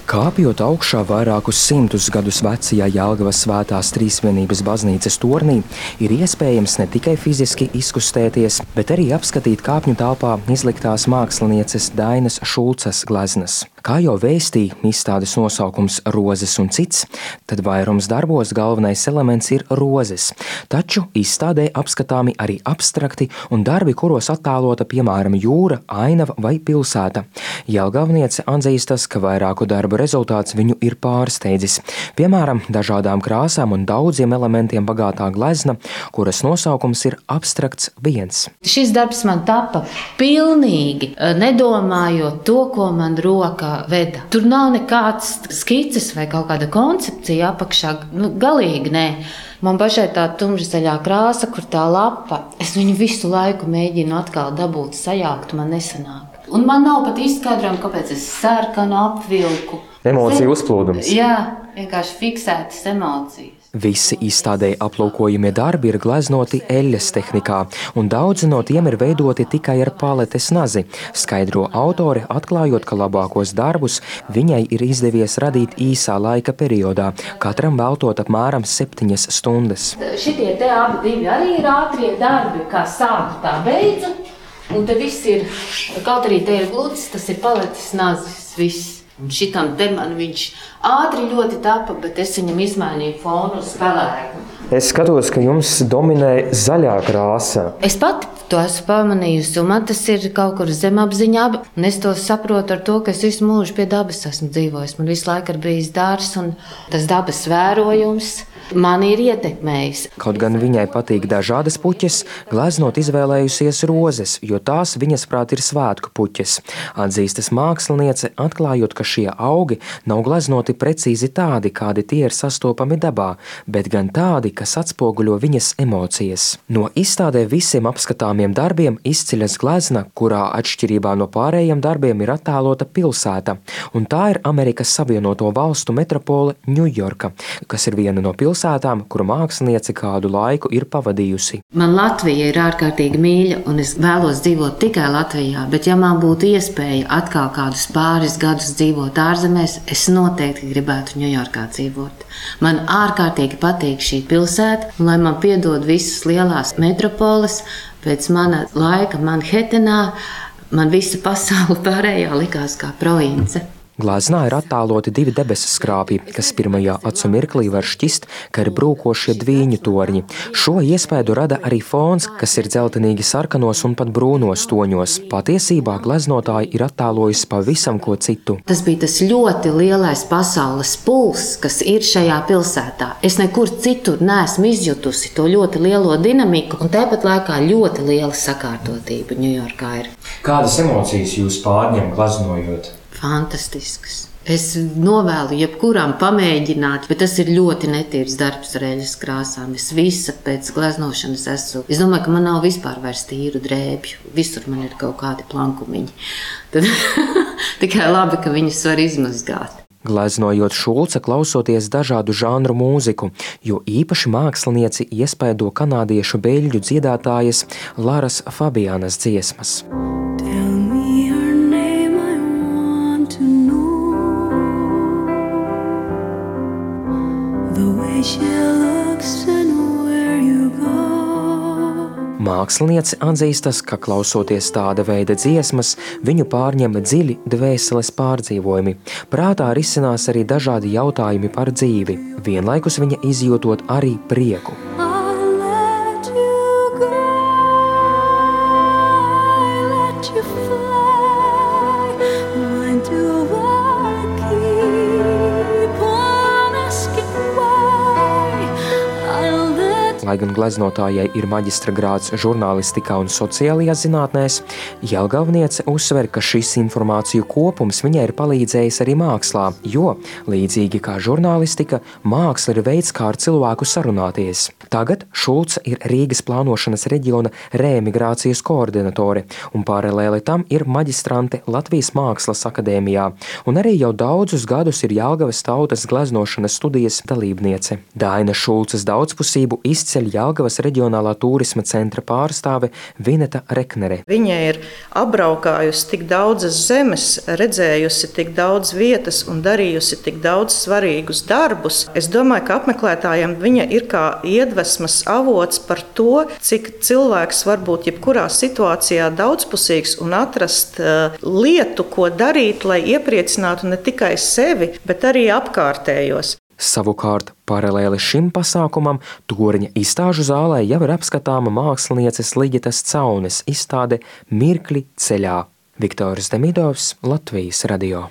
Kāpjot augšā vairākus simtus gadus vecajā Jelgavas Svētās Trīsvienības baznīcas tornī, ir iespējams ne tikai fiziski izkustēties, bet arī apskatīt kāpņu telpā izliktās mākslinieces Dainas Šulces gleznas. Kā jau vēstīja izstādes nosaukums Rozes un cits, tad vairums darbos galvenais elements ir rozes, taču izstādē apskatāmi arī abstrakti un darbi, kuros attēlota piemēram jūra, ainava vai pilsēta. Jelgavniece atzīstas, ka vairāku darbu rezultāts viņu ir pārsteidzis. Piemēram, dažādām krāsām un daudziem elementiem bagātā glezna, kuras nosaukums ir Abstrakts 1. Šis darbs man tapa pilnīgi nedomājot to, ko man roka veda. Tur nav nekāds skices vai kaut kāda koncepcija apakšā, galīgi nē. Man pašai tā tumšzaļā krāsa, kur tā lapa, es viņu visu laiku mēģinu atkal dabūt, sajaukt, man nesanāk. Un man nav pat izskaidrojuma, kāpēc es sarkanu apvilku. Emociju uzplūdums. Jā, vienkārši fiksētas emocijas. Visi izstādē aplūkojamie darbi ir gleznoti eļļas tehnikā, un daudzi no tiem ir veidoti tikai ar paletes nazi, skaidro autore, atklājot, ka labākos darbus viņai ir izdevies radīt īsā laika periodā, katram veltot apmēram 7 stundas. Šitie te abi divi arī ir ātrie darbi, kā sāku tā beidzu, un te viss ir, kaut arī te ir gluds, tas ir paletes nazis, viss. Un šitam te man viņš ātri ļoti tapa, bet es viņam izmainīju fonu uz pelēku. Es skatos, ka jums dominē zaļā krāsa. Es pati to esmu pamanījusi, un man tas ir kaut kur zemapziņā, un es to saprotu ar to, ka es visu mūžu pie dabas esmu dzīvojis. Man visu laiku ir bijis dārs, un tas dabas vērojums mani ir ietekmējis. Kaut gan viņai patīk dažādas puķes, gleznot izvēlējusies rozes, jo tās viņas prāt ir svētku puķes. Atzīstas māksliniece, atklājot, ka šie augi nav gleznoti precīzi tādi, kādi tie ir sastopami dabā, bet gan tādi, kas atspoguļo viņas emocijas. No izstādē visiem apskatāmiem darbiem izceļas glezna, kurā atšķirībā no pārējiem darbiem ir attēlota pilsēta, un tā ir Amerikas Savienoto Valstu metropole Ņujorka, kas ir viena no pilsētām, kuru māksliniece kādu laiku ir pavadījusi. Man Latvija ir ārkārtīgi mīļa, un es vēlos dzīvot tikai Latvijā, bet ja man būtu iespēja atkal kādus pāris gadus dzīvot ārzemēs, es noteikti gribētu Ņujorkā dzīvot. Man ārkārtīgi patīk šī pilsēta, un lai man piedod visas lielās metropoles, pēc mana laika Manhetenā, man visa pasaule pārējā likās kā province. Gleznā ir attēloti 2 debesu skrāpji, kas pirmajā acu mirklī var šķist, ka ir brūkošie dvīņu torņi. Šo iespēju rada arī fons, kas ir dzeltenīgi sarkanos un pat brūnos toņos. Patiesībā gleznotāji ir attēlojusi pavisam ko citu. Tas bija tas ļoti lielais pasaules puls, kas ir šajā pilsētā. Es nekur citur neesmu izjutusi to ļoti lielo dinamiku, un tāpat laikā ļoti liela sakārtotība Ņujorkā ir. Kādas emocijas jūs pārņem gleznojot? Fantastisks. Es novēlu jebkuram pamēģināt, bet tas ir ļoti netīrs darbs ar eļļas krāsām. Es visa pēc gleznošanas esmu. Es domāju, ka man nav vispār vairs tīru drēbju. Visur man ir kaut kādi plankumiņi. Tad tikai labi, ka viņus var izmazgāt. Gleznojot Šulce, klausoties dažādu žanru mūziku, jo īpaši mākslinieci iespaido kanādiešu beļģu dziedātājas Laras Fabianas dziesmas. Māksliniece atzīstas, ka klausoties tāda veida dziesmas, viņu pārņem dziļi dvēseles pārdzīvojumi. Prātā risinās arī dažādi jautājumi par dzīvi, vienlaikus viņa izjūtot arī prieku. Lai gan gleznotājai ir maģistra grāds žurnālistikā un sociālajās zinātnēs, Jelgavniece uzsver, ka šis informāciju kopums viņai ir palīdzējis arī mākslā, jo, līdzīgi kā žurnālistika, māksla ir veids, kā ar cilvēku sarunāties. Tagad Šulce ir Rīgas plānošanas reģiona reemigrācijas koordinatore, un paralēli tam ir maģistrante Latvijas Mākslas akadēmijā, un arī jau daudzus gadus ir Jelgavas tautas gleznošanas studijas dalībniece. Daina Šulces daudzpusību izceļ izceļ Jelgavas reģionālā tūrisma centra pārstāve Vineta Reknere. Viņa ir apbraukājusi tik daudzas zemes, redzējusi tik daudz vietas un darījusi tik daudz svarīgus darbus. Es domāju, ka apmeklētājiem viņa ir kā iedvesmas avots par to, cik cilvēks var būt jebkurā situācijā daudzpusīgs un atrast lietu, ko darīt, lai iepriecinātu ne tikai sevi, bet arī apkārtējos. Savukārt, paralēli šim pasākumam, Torņa izstāžu zālē jau ir apskatāma mākslinieces Liģitas Caunes izstāde Mirkļi ceļā. Viktors Demidovs, Latvijas radio.